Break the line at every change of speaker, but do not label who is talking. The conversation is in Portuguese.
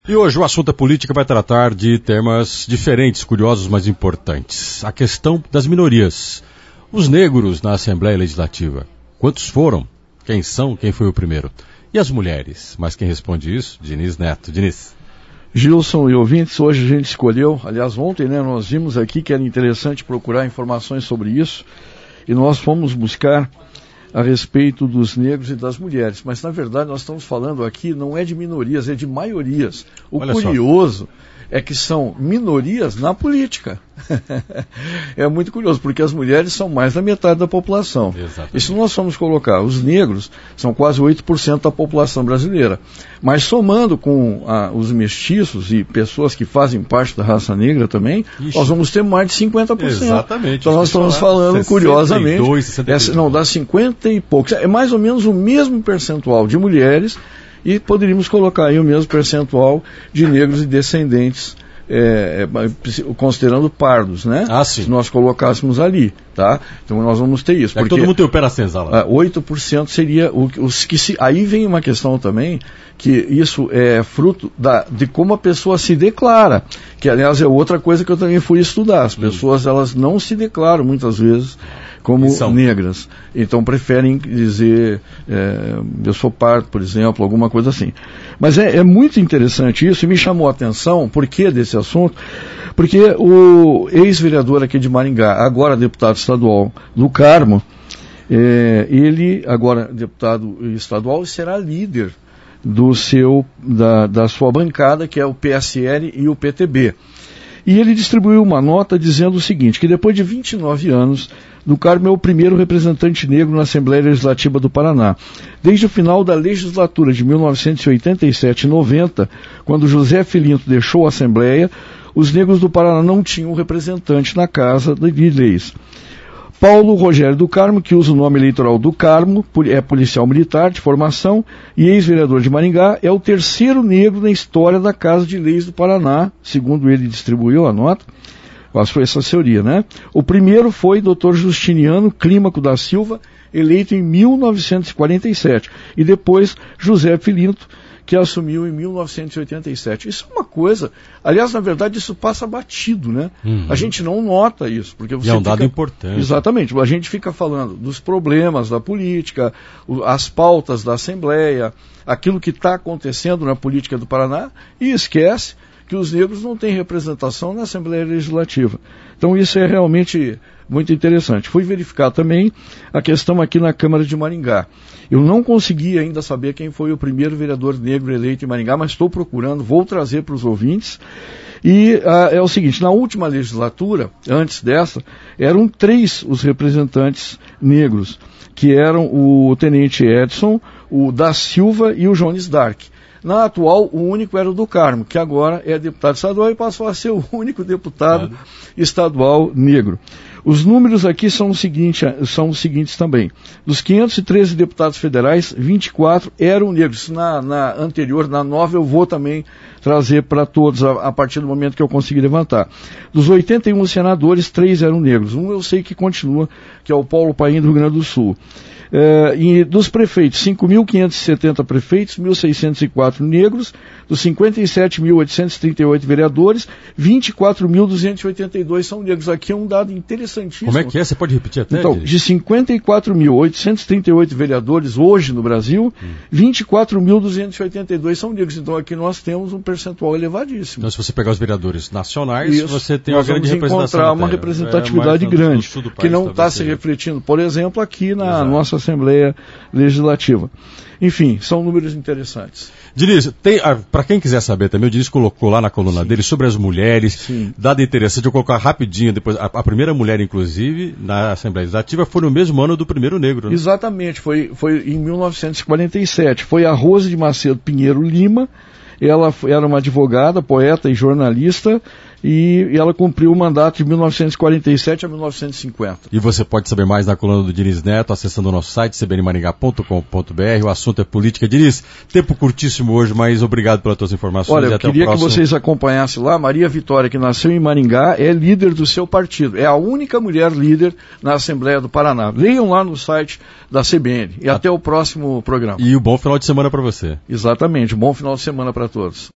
E hoje o assunto política vai tratar de temas diferentes, curiosos, mas importantes. A questão das minorias. Os negros na Assembleia Legislativa. Quantos foram? Quem são? Quem foi o primeiro? E as mulheres? Mas quem responde isso? Diniz Neto. Diniz.
Gilson e ouvintes, hoje a gente escolheu, aliás ontem, nós vimos aqui que era interessante procurar informações sobre isso e nós fomos buscar a respeito dos negros e das mulheres, mas na verdade nós estamos falando aqui não é de minorias, é de maiorias. O
Olha
curioso é que são minorias na política. É muito curioso, porque as mulheres são mais da metade da população.
Exatamente.
E se nós formos colocar, os negros são quase 8% da população brasileira. Mas somando com os mestiços e pessoas que fazem parte da raça negra também, nós vamos ter mais de 50%.
Exatamente.
Então nós estamos falando,
62,
curiosamente,
63.
Não, dá 50 e poucos. É mais ou menos o mesmo percentual de mulheres e poderíamos colocar aí o mesmo percentual de negros e descendentes, considerando pardos, né?
Sim.
Se nós colocássemos ali, tá? Então nós vamos ter isso.
Porque todo mundo tem o pé na senzala.
8% seria os que se... Aí vem uma questão também, que isso é fruto de como a pessoa se declara, que aliás é outra coisa que eu também fui estudar. As pessoas, elas não se declaram muitas vezes como negras, então preferem dizer eu sou pardo, por exemplo, alguma coisa assim. Mas é muito interessante isso e me chamou a atenção. Por que desse assunto? Porque o ex-vereador aqui de Maringá, agora deputado estadual do Carmo, ele agora deputado estadual será líder da sua bancada, que é o PSL e o PTB. E ele distribuiu uma nota dizendo o seguinte, que depois de 29 anos, do Carmo é o primeiro representante negro na Assembleia Legislativa do Paraná. Desde o final da legislatura de 1987 e 90, quando José Filinto deixou a Assembleia, os negros do Paraná não tinham representante na Casa de Leis. Paulo Rogério do Carmo, que usa o nome eleitoral do Carmo, é policial militar de formação e ex-vereador de Maringá, é o terceiro negro na história da Casa de Leis do Paraná, segundo ele distribuiu a nota. Quase foi essa teoria, né? O primeiro foi Dr. Justiniano Clímaco da Silva, eleito em 1947, e depois José Filinto, que assumiu em 1987. Isso é uma coisa, aliás, na verdade, isso passa batido, né? A gente não nota isso, porque você
um dado importante.
Exatamente, a gente fica falando dos problemas da política, as pautas da Assembleia, aquilo que está acontecendo na política do Paraná, e esquece que os negros não têm representação na Assembleia Legislativa. Então isso é realmente muito interessante. Fui verificar também a questão aqui na Câmara de Maringá. Eu não consegui ainda saber quem foi o primeiro vereador negro eleito em Maringá, mas estou procurando, vou trazer para os ouvintes. E é o seguinte, na última legislatura, antes dessa, eram 3 os representantes negros, que eram o Tenente Edson, o da Silva e o Jones Dark. Na atual, o único era o do Carmo, que agora é deputado estadual e passou a ser o único deputado estadual negro. Os números aqui são os seguintes também. Dos 513 deputados federais, 24 eram negros. Na anterior, na nova, eu vou também trazer para todos a partir do momento que eu conseguir levantar. Dos 81 senadores, 3 eram negros. Um eu sei que continua, que é o Paulo Paim do Rio Grande do Sul. E dos prefeitos, 5.570 prefeitos, 1.604 negros, dos 57.838 vereadores, 24.282 são negros. Aqui é um dado interessantíssimo.
Como é que é? Você pode repetir até?
Então, de 54.838 vereadores hoje no Brasil, 24.282 são negros. Então aqui nós temos um percentual elevadíssimo.
Então se você pegar os vereadores nacionais, você tem uma grande
representação. Nós vamos encontrar uma representatividade grande, que não está se refletindo, por exemplo, aqui na nossa Assembleia Legislativa. Enfim, são números interessantes.
Diniz, para quem quiser saber também, o Diniz colocou lá na coluna dele sobre as mulheres, dado interessante, eu vou colocar rapidinho depois, a primeira mulher, inclusive, na Assembleia Legislativa, foi no mesmo ano do primeiro negro, né?
Exatamente, foi em 1947, foi a Rose de Macedo Pinheiro Lima. Ela era uma advogada, poeta e jornalista, e ela cumpriu o mandato de 1947 a 1950.
E você pode saber mais na coluna do Diniz Neto, acessando o nosso site, cbnmaringá.com.br. O assunto é política. Diniz, tempo curtíssimo hoje, mas obrigado pelas tuas informações.
Olha, eu queria que vocês acompanhassem lá. Maria Vitória, que nasceu em Maringá, é líder do seu partido. É a única mulher líder na Assembleia do Paraná. Leiam lá no site da CBN. E até o próximo programa.
E um bom final de semana para você.
Exatamente. Um bom final de semana para todos.